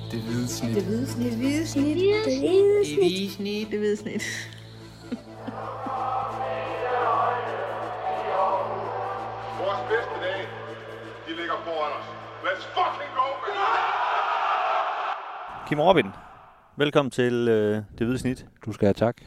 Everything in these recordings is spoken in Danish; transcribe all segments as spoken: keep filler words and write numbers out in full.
Det hvide snit. Det hvide snit. Det hvide snit. Det hvide snit. Det hvide snit. Det hvide snit. Vores bedste dage, de ligger foran os. Let's fucking go, man! Kim Robin, velkommen til øh, Det Hvide Snit. Du skal have tak.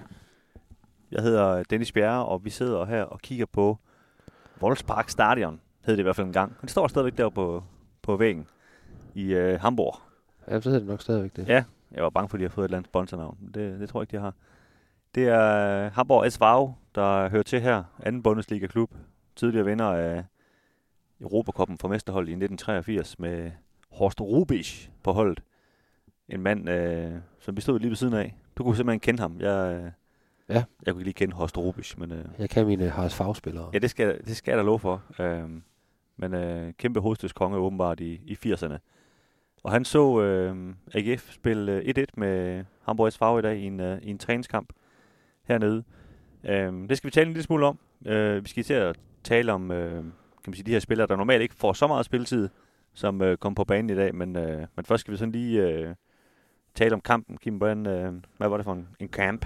Jeg hedder Dennis Bjerre, og vi sidder her og kigger på Volkspark Stadion, hed det i hvert fald en gang. Det står stadigvæk der på, på væggen i øh, Hamburg. Ja, så hedder det nok stadigvæk det. Ja, jeg var bange for, at de har fået et eller andet sponsornavn. Det, det tror jeg ikke, de har. Det er Hamburg S V, der hører til her. Anden Bundesliga-klub. Tidligere vinder af Europacuppen for mesterhold i nitten treogfirs med Horst Rubisch på holdet. En mand, øh, som vi stod lige ved siden af. Du kunne simpelthen kende ham. Jeg, øh, ja. jeg kunne ikke lige kende Horst Rubisch. Men, øh, jeg kan mine H S V-spillere. Ja, det skal, det skal jeg da love for. Øh, men øh, kæmpe hovedstødskonge åbenbart i, i firserne. Og han så øh, A G F spille et et med Hamburg S V i dag i en, øh, i en træningskamp hernede. Øh, det skal vi tale en lille smule om. Øh, vi skal til at tale om øh, kan man sige, de her spillere, der normalt ikke får så meget spilletid, som øh, kom på banen i dag. Men, øh, men først skal vi sådan lige øh, tale om kampen. Kim, hvordan, øh, hvad var det for en, en kamp?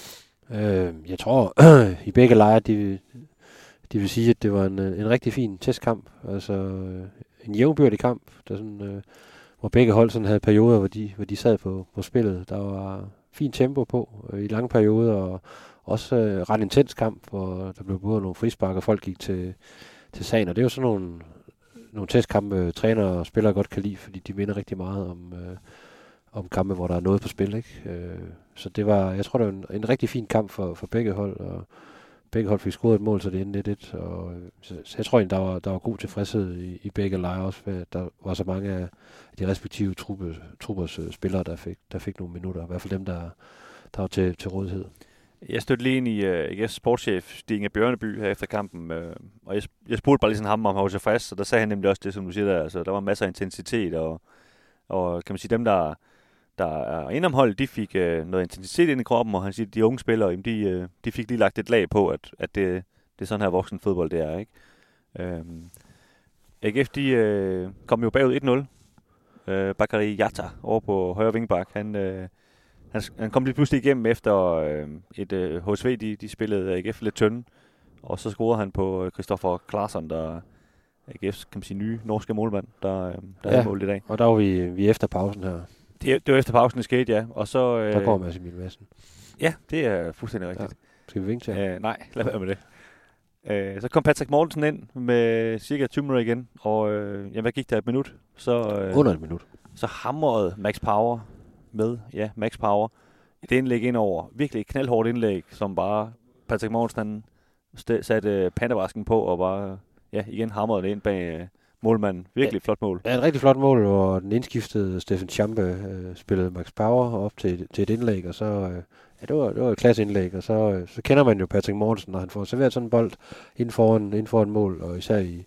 Øh, jeg tror, i begge lejre, de, de vil sige, at det var en, en rigtig fin testkamp. Altså øh, en jævnbyrdig kamp, der sådan... Øh, hvor begge hold sådan havde perioder, hvor de, hvor de sad på, på spillet. Der var fint tempo på øh, i lange perioder, og også øh, ret intens kamp, hvor der blev både nogle frispark, og folk gik til, til sagen. Og det er jo sådan nogle, nogle testkampe, træner og spillere godt kan lide, fordi de minder rigtig meget om, øh, om kampe, hvor der er noget på spil. Ikke? Øh, så det var, jeg tror, det var en, en rigtig fin kamp for, for begge hold, og begge hold fik scoret et mål, så det endte et et. Og så, så jeg tror egentlig, der var, der var god tilfredshed i, i begge lejre også, ved, der var så mange af de respektive truppe, truppers uh, spillere, der fik, der fik nogle minutter. I hvert fald dem, der, der var til, til rådighed. Jeg stødte lige ind i uh, A G F's sportschef, Stig Inge Bjørneby, her efter kampen. Uh, og jeg, jeg spurgte bare lige sådan ham, om han var tilfreds, og der sagde han nemlig også det, som du siger der. Altså, der var masser af intensitet, og, og kan man sige, dem, der... der er indomholdet, de fik øh, noget intensitet ind i kroppen, og han siger, at de unge spillere, jamen, de, øh, de fik lige lagt et lag på, at, at det, det er sådan her voksen fodbold, det er, ikke? Øhm, A G F, de øh, kom jo bagud et nul. Øh, Bakary Yatta over på højre vingbak, han, øh, han, han kom lige pludselig igennem efter øh, et øh, H S V, de, de spillede A G F lidt tynde, og så scorede han på Christoffer Claesson, der A G F's, kan man sige, nye norske målmand, der, øh, der ja, havde målet i dag. Og der var vi, vi efter pausen her. Det, det var efter pausen, det skete, ja. Og så, øh, der går Mads Emil Madsen. Ja, det er fuldstændig rigtigt. Ja. Skal vi vinke til ham? Øh, nej, lad være med det. Øh, så kom Patrick Mortensen ind med cirka tyve minutter igen, og øh, ja, hvad gik der et minut? Så, øh, Under et minut. Så hamrede Max Power med, ja, Max Power, et indlæg ind over. Virkelig et knaldhårdt indlæg, som bare Patrick Mortensen st- satte pandavasken på, og bare, ja, igen hamrede det ind bag... Øh, målmanden. Virkelig ja, flot mål. Ja, et rigtig flot mål, hvor den indskiftede Steffen Schampe øh, spillede Max Power op til, til et indlæg, og så, øh, ja, det var, det var et klasse indlæg, og så, øh, så kender man jo Patrick Mortensen, når han får serveret sådan en bold inden foran, inden foran mål, og især i,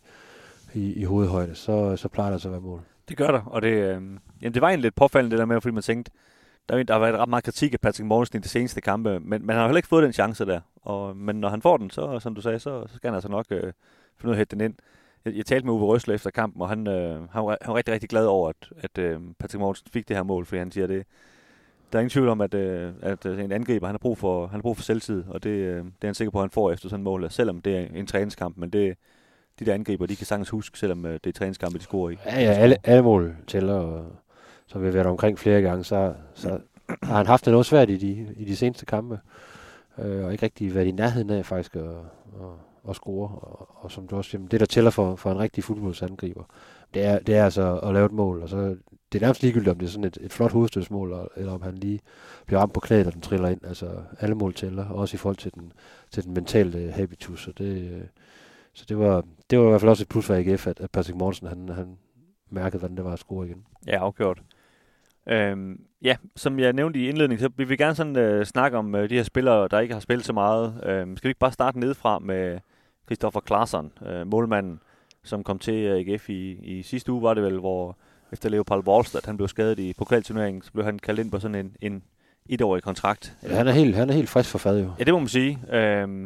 i, i hovedhøjde, så, så plejer det altså at være mål. Det gør der, og det, øh, jamen, det var egentlig lidt påfaldende det der med, fordi man tænkte, der, der har været ret meget kritik af Patrick Mortensen i de seneste kampe, men man har heller ikke fået den chance der, og, men når han får den, så som du sagde, så, så skal han altså nok øh, finde ud af at hætte den ind. Jeg, jeg talte med Uwe Røsler efter kampen, og han, øh, han, var, han var rigtig, rigtig glad over, at, at øh, Patrick Mortensen fik det her mål, fordi han siger, det, der er ingen tvivl om, at, øh, at en angriber, han har brug for, han har brug for selvtid, og det, øh, det er han sikker på, at han får efter sådan et mål, selvom det er en træningskamp, men det, de der angriber, de kan sagtens huske, selvom øh, det er træningskampe, de scorer i. Ja, ja, alle, alle mål tæller, og så vi har været omkring flere gange, så, så har han haft det noget svært i de, i de seneste kampe, øh, og ikke rigtig været i nærheden af faktisk at, at og score, og, og som du også siger, det der tæller for, for en rigtig fodboldsangriber, det er, det er altså at lave et mål, og så det er nærmest ligegyldigt, om det er sådan et, et flot hovedstødsmål, eller om han lige bliver ramt på knæet, og den triller ind, altså alle mål tæller, også i forhold til den, til den mentale habitus, så det, så det var, det var i hvert fald også et plus for A G F, at, at Patrick Mortensen, han, han mærkede, hvordan det var at score igen. Ja, afgjort. Øhm, ja, som jeg nævnte i indledningen, så vi vil gerne sådan øh, snakke om øh, de her spillere, der ikke har spillet så meget. Øhm, skal vi ikke bare starte nedefra med Christoffer Claesson, øh, målmanden, som kom til A G F i, i sidste uge, var det vel, hvor efter Leopold Wallstad, han blev skadet i pokalturneringen, så blev han kaldt ind på sådan en, en etårig kontrakt. Ja, han er helt, han er helt frisk for fad jo. Ja, det må man sige. Øhm,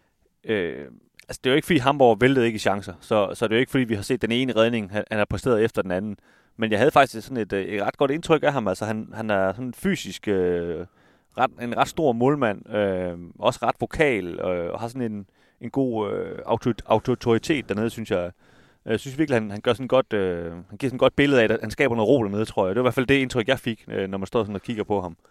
øh, altså, det er jo ikke, fordi Hamburg væltede ikke i chancer, så, så det er jo ikke, fordi vi har set den ene redning, han, han har præsteret efter den anden. Men jeg havde faktisk sådan et, et ret godt indtryk af ham. Altså, han, han er sådan fysisk øh, ret, en ret stor målmand. Øh, også ret vokal. Øh, og har sådan en, en god øh, autoritet dernede, synes jeg. Jeg synes virkelig, han, han gør sådan godt, øh, han giver sådan et godt billede af, at han skaber noget ro dernede, tror jeg. Det var i hvert fald det indtryk, jeg fik, øh, når man står sådan og kigger på ham.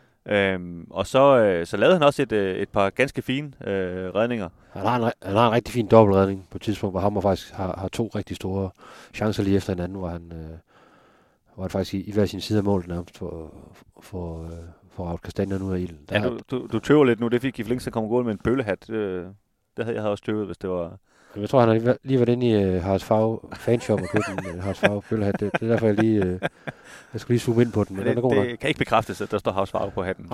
Øhm, og så, øh, så lavede han også et, øh, et par ganske fine øh, redninger. Han har, en, han har en rigtig fin dobbeltredning på et tidspunkt, hvor Hammer faktisk har, har to rigtig store chancer lige efter hinanden, hvor han, øh, hvor han faktisk i, i hver sin side af målet nærmest for, for, øh, for ravet kastanjerne ud af ilden. Ja, du, du, du tøver lidt nu. Det fik i Flink, så kom gål med en bøllehat. Øh, det havde jeg havde også tøvet, hvis det var... Jeg tror, han har lige været inde i uh, Haralds Farve fanshop og købt en uh, Haralds Farve bøllehat. Det, det er derfor, jeg lige... Uh, jeg skulle lige zoome ind på den, men det, den er god det nok. kan ikke bekræftes, at der står Haralds Farve på hatten.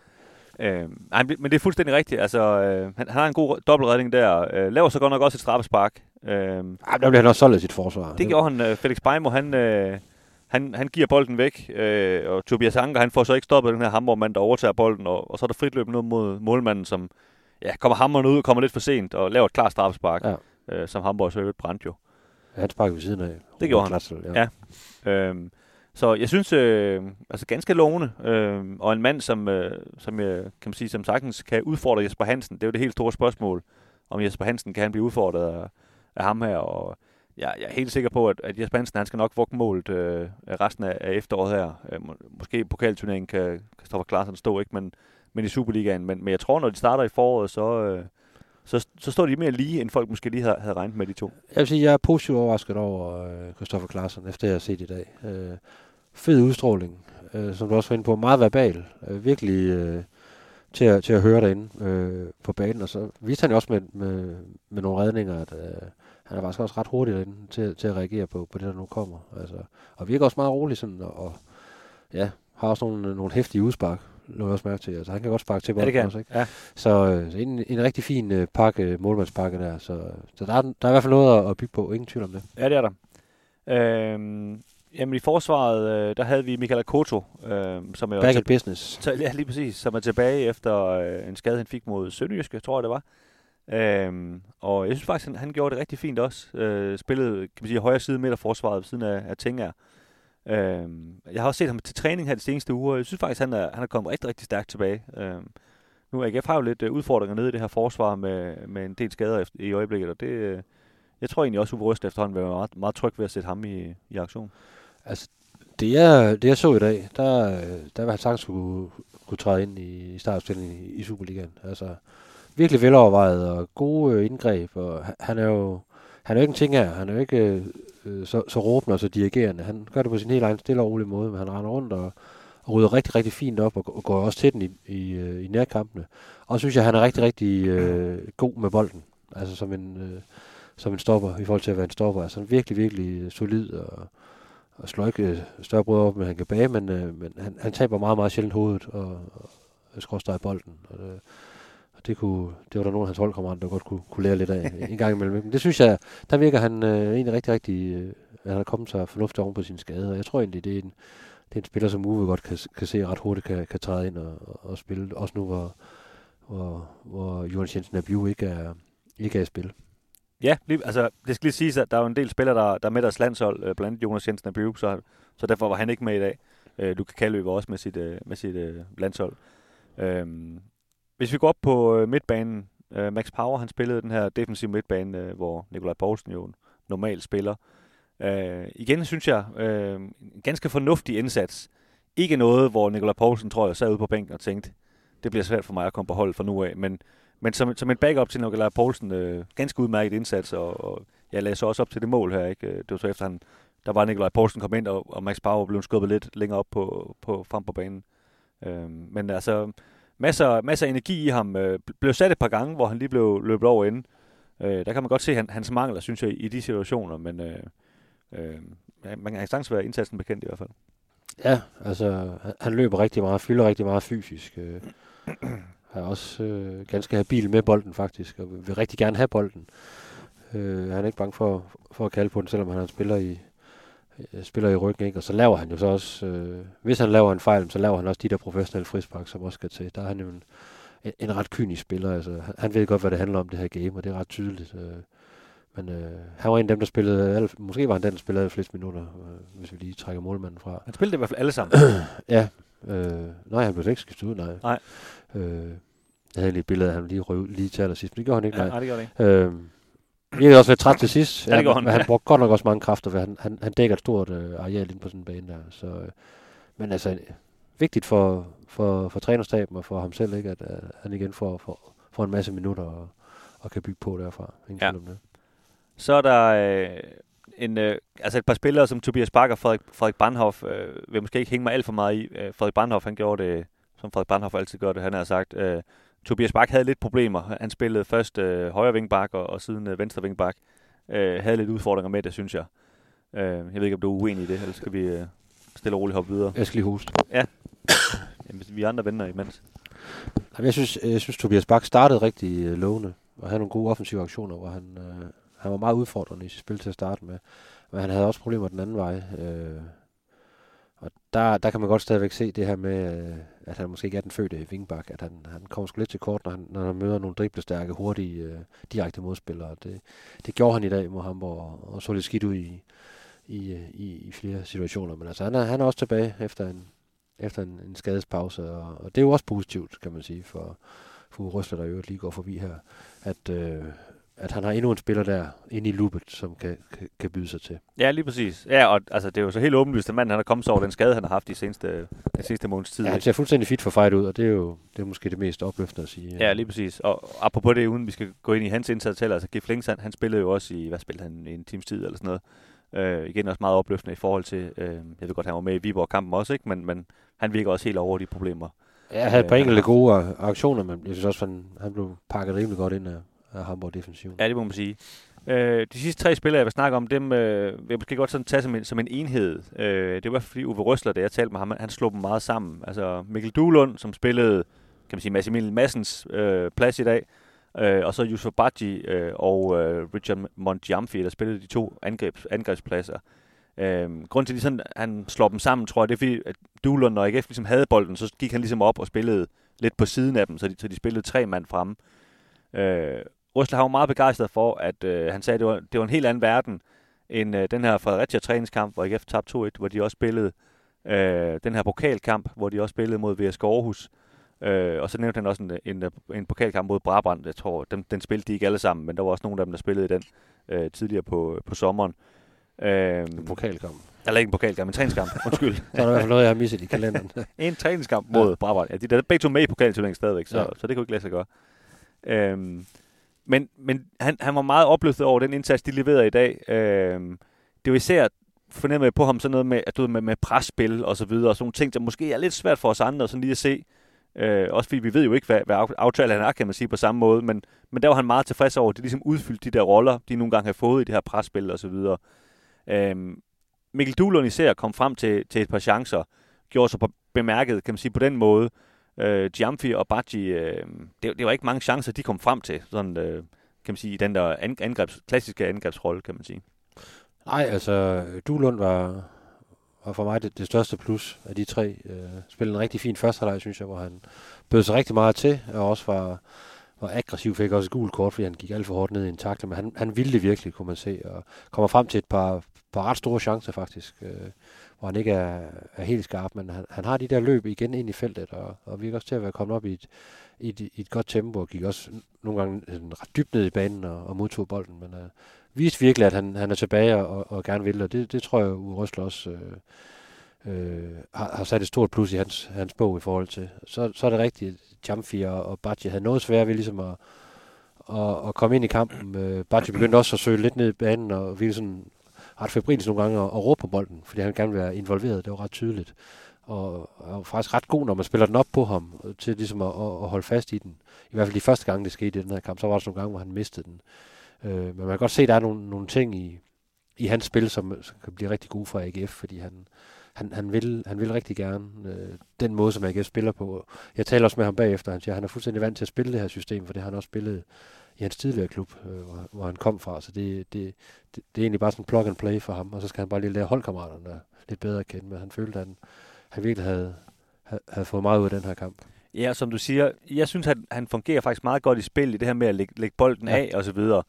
Øh, nej, men det er fuldstændig rigtigt. Altså, øh, han, han har en god dobbeltredning der. Øh, laver så godt nok også et straffespark. Øh, Ej, der bliver han også solgt af sit forsvar. Det gjorde han. Øh, Felix Beimo, han... Øh, Han, han giver bolden væk, øh, og Tobias Anker, han får så ikke stoppet den her Hamburg-mand, der overtager bolden, og, og så er der fritløb ned mod målmanden, som ja, kommer hammeren ud, kommer lidt for sent, og laver et klart straffespark, ja. øh, som Hamburg så øvrigt brændte jo. Ja, han sparker ved siden af. Det gjorde han. Klatsel, ja. ja. Øhm, så jeg synes, øh, altså ganske lovende, øh, og en mand, som, øh, som jeg kan man sige, som sagtens kan udfordre Jesper Hansen. Det er jo det helt store spørgsmål, om Jesper Hansen kan han blive udfordret af, af ham her, og ja, jeg er helt sikker på, at, at Jesper Hansen, han skal nok vugge målet øh, resten af, af efteråret her. Øh, må, måske pokalturneringen kan Kristoffer Klaasen stå, ikke, men, men i Superligaen. Men, men jeg tror, når de starter i foråret, så, øh, så, så står de mere lige, end folk måske lige havde, havde regnet med de to. Jeg vil sige, jeg er positivt overrasket over øh, Kristoffer Klaasen, efter jeg har set i dag. Øh, fed udstråling, øh, som du også var inde på. Meget verbal. Øh, virkelig øh, til, at, til at høre derinde øh, på banen. Og så viste han jo også med, med, med nogle redninger, at... Øh, han er faktisk også ret hurtig derinde til, til at reagere på, på det, der nu kommer. Altså, og virker også meget rolig sådan, og, og ja, har også nogle, nogle hæftige udspark, lå jeg også mærke til. Altså, han kan godt sparke til bolden ja, også, ikke? Ja. Så, så en, en rigtig fin uh, pakke, målmandspakke der. Så, så der, er, der er i hvert fald noget at, at bygge på. Ingen tvivl om det. Ja, det er der. Øhm, jamen i forsvaret, øh, der havde vi Michael Akoto. Øh, som er Back in business. Så, ja, lige præcis. Som er tilbage efter øh, en skade, han fik mod Sønderjyske, tror jeg det var. Øhm, og jeg synes faktisk, han, han gjorde det rigtig fint også. Øh, spillede, kan man sige, højre side midterforsvaret ved siden af, af Tinger. Øhm, jeg har også set ham til træning her de seneste uger. Jeg synes faktisk, han er, han er kommet rigtig, rigtig stærkt tilbage. Øhm, nu er A G F har jo lidt uh, udfordringer nede i det her forsvar med, med en del skader efter, i øjeblikket, og det, uh, jeg tror egentlig også, Uwe Røst efterhånden vil være meget, meget tryg ved at sætte ham i, i aktion. Altså, det jeg, det jeg så i dag, der, der var han sagtens kunne, kunne træde ind i startopstillingen i, i Superligaen. Altså, virkelig velovervejet og gode øh, indgreb, og han er jo han er jo ikke en ting her. Han er jo ikke øh, så, så råbende og så dirigerende. Han gør det på sin helt egen stille og rolige måde, men han render rundt og, og rydder rigtig, rigtig fint op og, og går også til den i, i, i nærkampene. Og så synes jeg, han er rigtig, rigtig øh, god med bolden. Altså som en, øh, som en stopper i forhold til at være en stopper. Altså virkelig, virkelig solid og, og slår ikke større brød op, men han kan bage, men, øh, men han, han taber meget, meget sjældent hovedet og, og skråstreger bolden. Og det, Det, kunne, det var der nogle af hans holdkammerater, der godt kunne, kunne lære lidt af en gang imellem. Men det synes jeg, der virker han øh, egentlig rigtig, rigtig, øh, at han har kommet sig fornuftigt oven på sine skader. Og jeg tror egentlig, det er en, det er en spiller, som Uwe godt kan, kan se ret hurtigt kan, kan træde ind og, og, og spille. Også nu, hvor, hvor, hvor Jonas Jensen Abiu ikke er, ikke er i spil. Ja, lige, altså det skal lige siges, at der er jo en del spillere, der, der er med deres landshold, blandt andet Jonas Jensen Abiu, så, så derfor var han ikke med i dag. Øh, Luka Kallø var også med sit, øh, med sit øh, landshold. Øhm, Hvis vi går op på øh, midtbanen, øh, Max Power, han spillede den her defensive midtbane, øh, hvor Nikolaj Poulsen jo normalt spiller. Øh, igen synes jeg, øh, en ganske fornuftig indsats. Ikke noget, hvor Nikolaj Poulsen, tror jeg, sad ude på bænken og tænkte, det bliver svært for mig at komme på hold fra nu af. Men, men som, som en backup til Nikolaj Poulsen, øh, ganske udmærket indsats, og, og jeg lagde så også op til det mål her. Ikke? Det var så efter, han, der var Nikolaj Poulsen kom ind, og, og Max Power blev skubbet lidt længere op på, på, frem på banen. Øh, men altså... Masser, masser af energi i ham. Øh, blev sat et par gange, hvor han lige blev løbet over inden. Øh, der kan man godt se han, hans mangler, synes jeg, i de situationer, men øh, øh, man kan sagtens være indsatsen bekendt i hvert fald. Ja, altså han, han løber rigtig meget, fylder rigtig meget fysisk. Øh, er også øh, ganske habil med bolden faktisk, og vil rigtig gerne have bolden. Øh, han er ikke bange for, for at kalde på den, selvom han spiller i spiller i ryggen, ikke? Og så laver han jo så også, øh, hvis han laver en fejl, så laver han også de der professionelle frispark, som også skal til. Der er han jo en, en, en ret kynisk spiller, altså han ved godt, hvad det handler om, det her game, og det er ret tydeligt. Øh, men øh, han var en af dem, der spillede, alle, måske var han den, der spillede flest minutter, øh, hvis vi lige trækker målmanden fra. Han spillede i hvert fald alle sammen. Ja, øh, nej, han blev ikke skiftet ud, nej. Nej. Øh, jeg havde lige et billede af ham lige røv lige til allersidst, men det gjorde han ikke, Ja, nej. nej, det gjorde det ikke. Øh, jeg er også lidt træt til sidst, ja, det gjorde han. men han brugte godt nok også mange kræfter, for han, han, han dækker et stort øh, areal ind på sådan en bane der. Så, øh, men altså, vigtigt for, for, for trænerstaben og for ham selv, ikke, at, at han igen får, får, får en masse minutter og, og kan bygge på derfra. Ingen Ja. det. Så er der øh, en, øh, altså et par spillere som Tobias Bak og Frederik, Frederik Brandhoff, øh, vil måske ikke hænge mig alt for meget i. Øh, Frederik Brandhoff, han gjorde det, som Frederik Brandhoff altid gør det, han har sagt. Øh, Tobias Bak havde lidt problemer. Han spillede først øh, højre vingbak og, og siden øh, venstre vingbak. Øh, havde lidt udfordringer med det, synes jeg. Øh, jeg ved ikke, om du er uenig i det, eller skal vi øh, stille og roligt hoppe videre? Jeg skal lige hoste. Ja. Jamen, vi andre venter imens. Jamen, jeg synes, jeg synes Tobias Bak startede rigtig øh, lovende, og havde nogle gode offensive aktioner, hvor han, øh, han var meget udfordrende i sit spil til at starte med. Men han havde også problemer den anden vej. Øh, og der, der kan man godt stadigvæk se det her med, øh, at han måske ikke er den fødte vingbak, at han, han kommer sgu lidt til kort, når han, når han møder nogle driblestærke, hurtige, øh, direkte modspillere. Det, det gjorde han i dag mod Hamburg, og, og så lidt skidt ud i, i, i, i flere situationer. Men altså, han er, han er også tilbage efter en, efter en, en skadespause, og, og det er jo også positivt, kan man sige, for, for Røsler, der i øvrigt lige går forbi her, at, øh, at han har endnu en spiller der inde i loopet, som kan, kan, kan byde sig til. Ja, lige præcis. Ja, og altså, det er jo så helt åbenlyst, at manden han har kommet sig over den skade, han har haft i seneste, den seneste måneds tid. Ja, han ser fuldstændig fit for fight ud, og det er jo det er måske det mest opløftende at sige. Ja, lige præcis. Og apropos det, uden vi skal gå ind i hans indsats heller, altså Gif Links, han, han spillede jo også i, hvad spillede han, en times tid eller sådan noget. Øh, igen også meget opløftende i forhold til, øh, jeg ved godt, han var med i Viborg-kampen også, ikke? Men, men han virker også helt over de problemer. Ja, han havde et par enkelte gode aktioner, men jeg synes også, han, han blev pakket rimelig godt ind af, af Hamburg defensiven. Ja, det må man sige. Øh, de sidste tre spillere, jeg vil snakke om, dem øh, vil jeg måske godt sådan tage som en, som en enhed. Øh, det var fordi Uwe Røsler, da jeg talte med ham, han slog dem meget sammen. Altså Mikkel Duelund, som spillede, kan man sige, Massimilian Madsens øh, plads i dag, øh, og så Yusuf Badji øh, og øh, Richard Mondjamfi, der spillede de to angrebs, angrebspladser. Øh, grunden til, at sådan, han slår dem sammen, tror jeg, det er fordi, at Duelund og A G F ligesom havde bolden, så gik han ligesom op og spillede lidt på siden af dem, så de, så de spillede tre mand fremme. Øh, Røsler var meget begejstret for, at øh, han sagde, at det var, det var en helt anden verden end øh, den her Fredericia-træningskamp, hvor A G F tabte to et, hvor de også spillede øh, den her pokalkamp, hvor de også spillede mod V S K Aarhus. Øh, og så nævnte han også en, en, en pokalkamp mod Brabrand. Jeg tror, den, den spillede de ikke alle sammen, men der var også nogle af dem, der spillede den øh, tidligere på, på sommeren. Øh, En pokalkamp. Eller ikke en pokalkamp, en træningskamp. Undskyld. Så er der i hvert fald noget, jeg har misset i kalenderen. En træningskamp mod ja. Brabrand. Ja, de er begge to med i pokalturneringen stadigvæk, så, ja. så det kunne ikke lade sig gøre. Øh, Men, men han, han var meget opløftet over den indsats, de leverede i dag. Øh, det var især fornemmet på ham sådan noget med, at du med, med presspil og så videre, og sådan nogle ting, der måske er lidt svært for os andre sådan lige at se. Øh, også fordi vi ved jo ikke, hvad, hvad aftale han er, kan man sige, på samme måde. Men, men der var han meget tilfreds over, at de ligesom udfyldte de der roller, de nogle gange har fået i det her presspil og så videre. Øh, Mikkel Duelund især kom frem til, til et par chancer, gjorde sig bemærket, kan man sige, på den måde. Uh, Giamfi og Badji, uh, det, det var ikke mange chancer, de kom frem til, sådan, uh, kan man sige, i den der angrebs, klassiske angrebsrolle, kan man sige. Nej, altså, Duelund var, var for mig det, det største plus af de tre. Uh, spillede en rigtig fin første halvleg, synes jeg, hvor han bød sig rigtig meget til, og også var, var aggressiv, fik også et gult kort, fordi han gik alt for hårdt ned i en takle, men han, han ville det virkelig, kunne man se, og kommer frem til et par, par ret store chancer, faktisk, uh, hvor han ikke er, er helt skarp, men han, han har de der løb igen ind i feltet, og, og virker også til at være kommet op i et, i et, i et godt tempo, og gik også nogle gange ret dybt ned i banen og, og modtog bolden, men uh, viste virkelig, at han, han er tilbage og, og gerne vil, og det, det tror jeg, Uwe Røsler også øh, øh, har, har sat et stort plus i hans, hans bog i forhold til. Så, så er det rigtigt, at Giamfi og, og Badji havde noget svært ved ligesom at, at, at komme ind i kampen. Øh, Badji begyndte også at søge lidt ned i banen, og virkelig sådan ret febrilsk nogle gange at, at råbe på bolden, fordi han gerne ville være involveret, det var ret tydeligt. Og, og faktisk ret god, når man spiller den op på ham, til ligesom at, at holde fast i den. I hvert fald de første gange, det skete i den her kamp, så var der sådan nogle gange, hvor han mistede den. Øh, men man kan godt se, at der er nogle, nogle ting i, i hans spil, som, som kan blive rigtig gode for A G F, fordi han, han, han, vil, han vil rigtig gerne øh, den måde, som A G F spiller på. Jeg taler også med ham bagefter, han siger, at han er fuldstændig vant til at spille det her system, for det har han også spillet i hans tidligere klub, øh, hvor, hvor han kom fra. Så det, det, det, det er egentlig bare sådan plug and play for ham, og så skal han bare lige lære holdkammeraterne lidt bedre at kende, men han følte, at han, han virkelig havde, havde, havde fået meget ud af den her kamp. Ja, som du siger, jeg synes, at han fungerer faktisk meget godt i spil, i det her med at lægge, lægge bolden ja. af og så videre.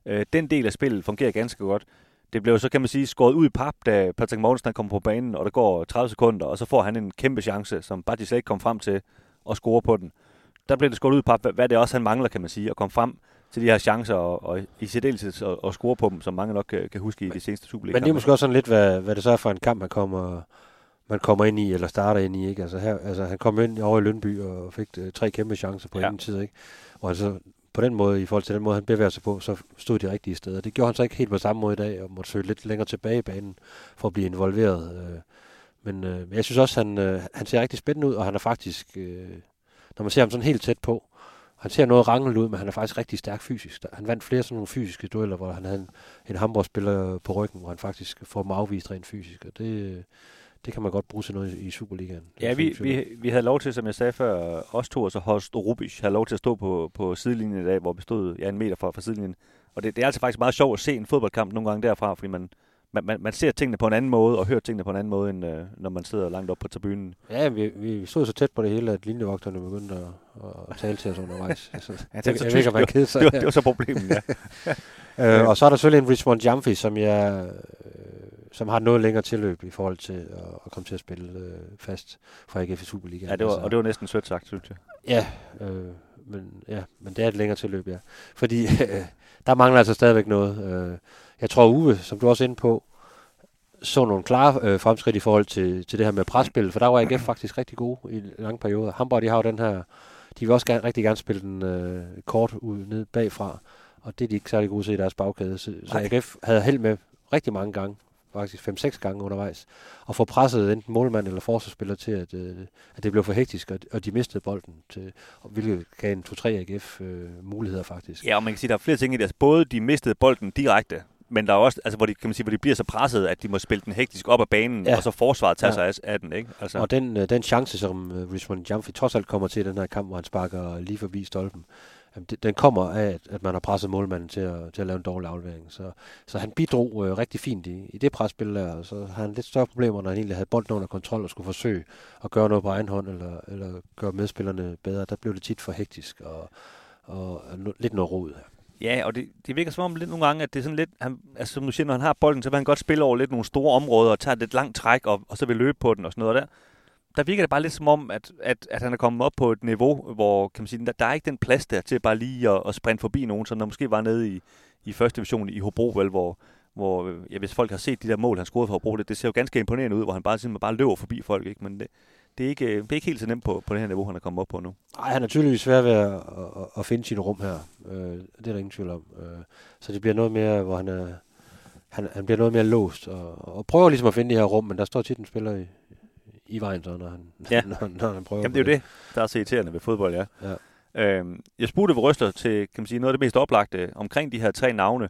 Øh, den del af spillet fungerer ganske godt. Det blev så, kan man sige, skåret ud i pap, da Patrick Mortensen kommer på banen, og der går tredive sekunder, og så får han en kæmpe chance, som Badji slet ikke kom frem til at score på den. Der blev det skåret ud i pap, hvad det også han mangler, kan man sige, at komme frem til de her chancer, og, og i særdeleshed at, at score på dem, som mange nok kan, kan huske i de seneste Superliga. Men det er måske også sådan lidt, hvad, hvad det så er for en kamp, man kommer, man kommer ind i, eller starter ind i, ikke? Altså, her, altså han kom ind over i Lyngby og fik uh, tre kæmpe chancer på ja. ingen tid, ikke? Og altså, på den måde, i forhold til den måde, han bevæger sig på, så stod de rigtige steder. Det gjorde han så ikke helt på samme måde i dag, og måtte søge lidt længere tilbage i banen, for at blive involveret. Men øh, jeg synes også, han, øh, han ser rigtig spændende ud, og han er faktisk, øh, når man ser ham sådan helt tæt på, han ser noget ranglet ud, men han er faktisk rigtig stærk fysisk. Han vandt flere sådan nogle fysiske dueller, hvor han havde en, en Hamburg-spiller på ryggen, hvor han faktisk får dem afvist rent fysisk, og det, det kan man godt bruge til noget i Superligaen. Ja, vi, vi, vi havde lov til, som jeg sagde før, os to, og så Horst Rubisch, havde lov til at stå på, på sidelinjen i dag, hvor vi stod ja, en meter fra, fra sidelinjen. Og det, det er altså faktisk meget sjovt at se en fodboldkamp nogle gange derfra, fordi man, man, man, man ser tingene på en anden måde, og hører tingene på en anden måde, end øh, når man sidder langt op på tribunen. Ja, vi, vi stod så tæt på det hele, at linjevogterne begyndte at, at tale til os undervejs. Altså, ja, jeg, jeg, jeg ved ikke, om man kede sig. Det var, det var så problemet, ja. øh, og så er der selvfølgelig en Richmond Jumfi, som jeg... som har noget længere tilløb i forhold til at, at komme til at spille øh, fast fra A G F i Superligaen. Ja, det var, altså, og det var næsten sødt sagt, synes jeg. Ja, øh, men, ja, men det er et længere tilløb, ja. Fordi øh, der mangler altså stadigvæk noget. Øh, jeg tror, Uwe, som du også er inde på, så nogle klare øh, fremskridt i forhold til, til det her med presspil, for der var A G F faktisk rigtig gode i en lang periode. Hamburg, de har jo den her, de vil også gerne, rigtig gerne spille den øh, kort ud ned bagfra, og det er de ikke særlig gode til i deres bagkæde. Så, så A G F havde held med rigtig mange gange, faktisk fem seks gange undervejs, og få presset enten målmand eller forsvarsspiller til, at, øh, at det blev for hektisk, og, og de mistede bolden, til, hvilket gav en to tre A G F øh, muligheder faktisk. Ja, og man kan sige, at der er flere ting i det. Altså, både de mistede bolden direkte, men der er også, altså, hvor de, kan man sige, hvor de bliver så presset, at de må spille den hektisk op ad banen, ja. Og så forsvaret tager ja. sig af den, ikke? Altså. Og den, øh, den chance, som øh, Richmond Jumfi trods alt kommer til i den her kamp, hvor han sparker lige forbi stolpen, den kommer af, at man har presset målmanden til at, til at lave en dårlig aflevering. Så, så han bidrog øh, rigtig fint i, i det presspil der, og så har han lidt større problemer, når han egentlig havde bolden under kontrol og skulle forsøge at gøre noget på egen hånd, eller, eller gøre medspillerne bedre. Der blev det tit for hektisk og, og no, lidt noget rod. Ja, og det, det virker som om lidt nogle gange, at det er sådan lidt, han, altså som du siger, når han har bolden, så vil han godt spille over lidt nogle store områder, og tage et lidt langt træk, og, og så vil løbe på den og sådan noget der. Der virker det bare lidt som om, at, at, at han er kommet op på et niveau, hvor kan man sige, der, der er ikke den plads der til bare lige at, at sprinte forbi nogen, som der måske var nede i, i første division i Hobro, vel, hvor, hvor ja, hvis folk har set de der mål, han scorede for Hobro, det, det ser jo ganske imponerende ud, hvor han bare, simpelthen bare løber forbi folk, ikke? Men det, det, er ikke, det er ikke helt så nemt på, på det her niveau, han er kommet op på nu. Nej, han er tydeligvis svær ved at, at, at finde sin rum her. Øh, det er der ingen tvivl om. Øh, så det bliver noget mere, hvor han er, han, han bliver noget mere låst, og, og prøver ligesom at finde de her rum, men der står tit en spiller i i vejen, så når han, ja. når, når han prøver. Jamen, det er jo det, der er så irriterende ved fodbold, ja. ja. Øhm, jeg spurgte ved Røster til, kan man sige, noget af det mest oplagte omkring de her tre navne.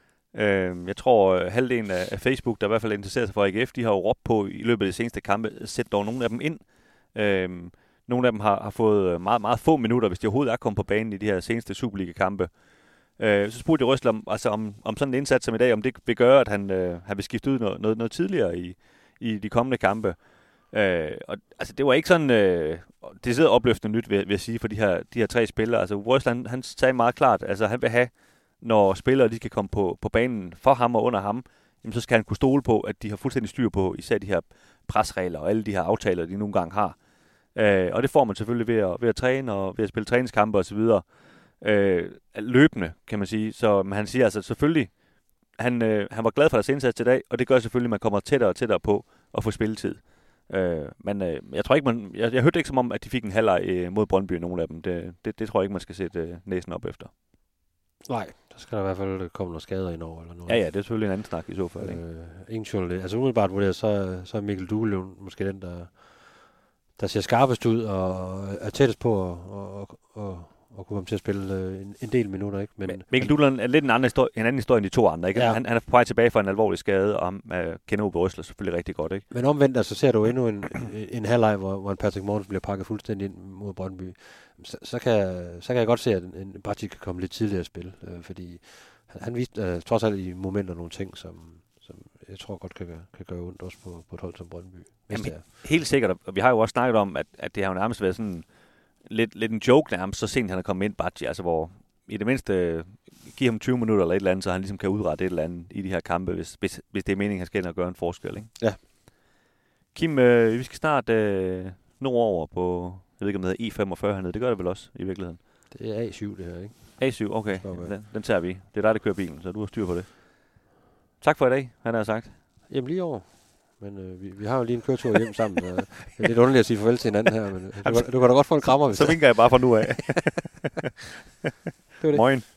Øhm, jeg tror, uh, halvdelen af, af Facebook, der i hvert fald interesserer sig for A G F, de har jo råbt på i løbet af de seneste kampe, sæt dog nogle af dem ind. Øhm, nogle af dem har, har fået meget, meget få minutter, hvis de overhovedet er kommet på banen i de her seneste Superliga-kampe. Øh, så spurgte jeg Røster om, altså om, om sådan en indsats som i dag, om det vil gøre, at han, øh, han vil skifte ud noget, noget, noget tidligere i, i de kommende kampe. Øh, og, altså det var ikke sådan øh, det sidder opløftende nyt, vil, vil jeg sige, for de her, de her tre spillere. Altså Røsland, han sagde meget klart, altså han vil have, når spillere de kan komme på, på banen for ham og under ham, jamen, så skal han kunne stole på, at de har fuldstændig styr på især de her presregler og alle de her aftaler, de nogle gange har. Øh, og det får man selvfølgelig ved at, ved at træne og ved at spille træningskampe osv. Øh, løbende, kan man sige. Så men han siger altså selvfølgelig, han, øh, han var glad for deres indsats i dag, og det gør selvfølgelig, at man kommer tættere og tættere på at få spilletid. Øh, men øh, jeg tror ikke, man, jeg, jeg hørte ikke som om, at de fik en halvleg øh, mod Brøndby, nogle af dem. Det, det, det tror jeg ikke, man skal sætte øh, næsen op efter. Nej, der skal der i hvert fald komme nogle skader ind over. Eller noget. Ja, ja, det er selvfølgelig en anden snak i så fald. Ikke? Øh, ingen tvivl. Altså umiddelbart vurderet, så, så er Mikkel Duelund måske den, der, der ser skarpest ud og er tættest på at og, og, og kunne komme til at spille øh, en, en del minutter. Ikke? Men, Men Mikkel Duelund er lidt en anden, historie, en anden historie end de to andre. Ikke? Ja. Han, han er på vej tilbage fra en alvorlig skade, og øh, kender Uwe Røsler selvfølgelig rigtig godt. Ikke? Men omvendt, altså, ser du endnu en, en, en halvleg, hvor, hvor en Patrick Mortensen bliver pakket fuldstændig ind mod Brøndby. Så, så, kan, så kan jeg godt se, at en, en Bartik kan komme lidt tidligere at spille, øh, fordi han, han viste øh, trods alt i momenter nogle ting, som, som jeg tror godt kan, kan gøre ondt også på, på et hold som Brøndby. Jamen, helt sikkert, og vi har jo også snakket om, at, at det har jo nærmest været sådan lidt, lidt en joke nærmest, så sent han er kommet ind, Bartik, altså hvor i det mindste give ham tyve minutter eller et eller andet, så han ligesom kan udrette et eller andet i de her kampe, hvis, hvis, hvis det er meningen, han skal ind og gøre en forskel. Ikke? Ja. Kim, øh, vi skal snart øh, nå over på, jeg ved ikke om det hedder E femogfyrre hernede, det gør det vel også i virkeligheden. Det er A syv det her, ikke? A syv, okay. okay. Den, den tager vi. Det er dig, der kører bilen, så du har styr på det. Tak for i dag, han har sagt. Jamen lige over. Men øh, vi, vi har jo lige en køretur hjem sammen. Og det er lidt underligt at sige farvel til hinanden her, men øh, du, du kan da godt få en krammer. Så vinker jeg bare fra nu af. Det var det. Moin.